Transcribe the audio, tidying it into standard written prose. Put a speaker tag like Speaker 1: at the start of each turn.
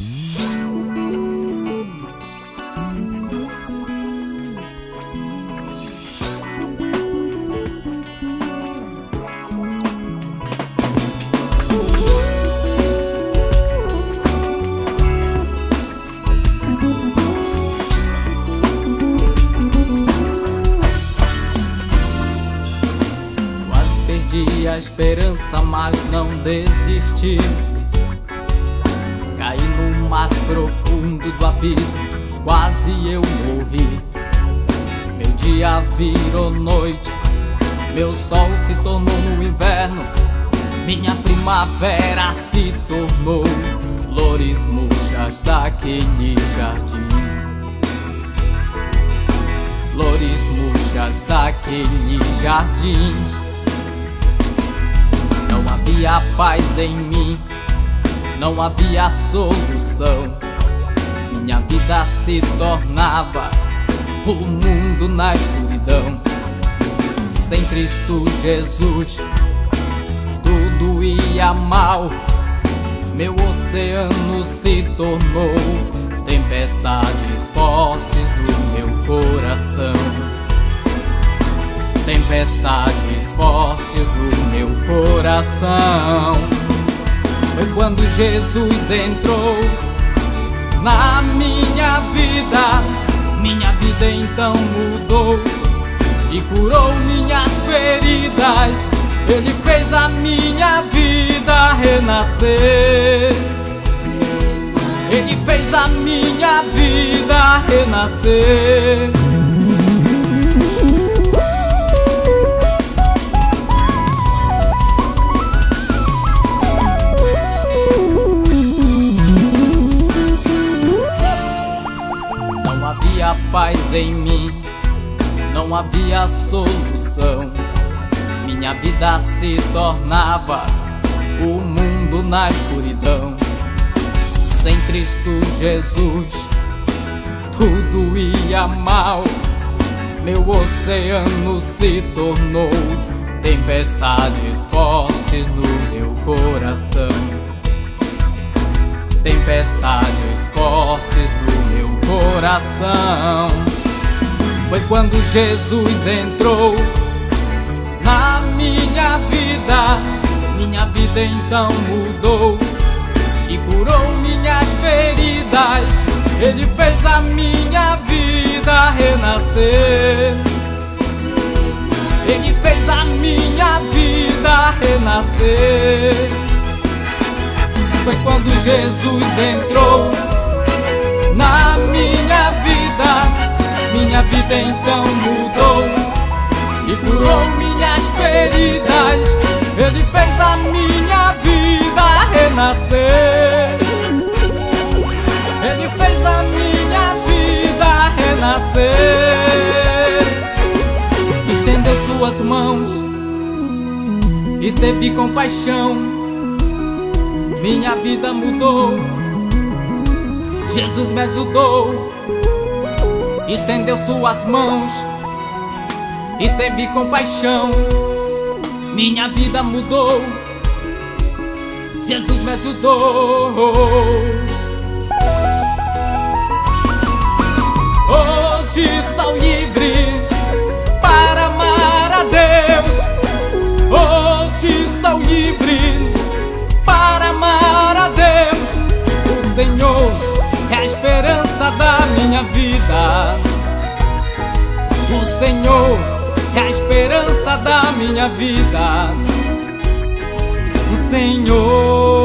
Speaker 1: Perdi a esperança, mas não desisti. Caí no mais profundo do abismo, quase eu morri. Meu dia virou noite, meu sol se tornou no inverno, minha primavera se tornou flores murchas daquele jardim. Flores murchas daquele jardim. Não havia paz em mim, não havia solução. Minha vida se tornava o mundo na escuridão. Sem Cristo Jesus, tudo ia mal. Meu oceano se tornou tempestades fortes no meu coração. Tempestades fortes no meu coração. Foi quando Jesus entrou na minha vida. Minha vida então mudou e curou minhas feridas. Ele fez a minha vida renascer. Ele fez a minha vida renascer. Não havia paz em mim, não havia solução. Minha vida se tornava o mundo na escuridão. Sem Cristo Jesus, tudo ia mal. Meu oceano se tornou tempestades fortes no meu coração. Tempestades fortes no meu coração. Foi quando Jesus entrou na minha vida. Minha vida então mudou e curou minhas feridas. Ele fez a minha vida renascer. Ele fez a minha vida renascer. Foi quando Jesus entrou na minha vida. Minha vida então mudou e curou minhas feridas. Ele fez a minha vida renascer. Ele fez a minha vida renascer. Estendeu suas mãos e teve compaixão. Minha vida mudou, Jesus me ajudou. Estendeu suas mãos e teve compaixão. Minha vida mudou, Jesus me ajudou. Hoje sou livre para amar a Deus. Hoje sou livre para amar a Deus. O Senhor é a esperança da minha vida. O Senhor é a esperança da minha vida. O Senhor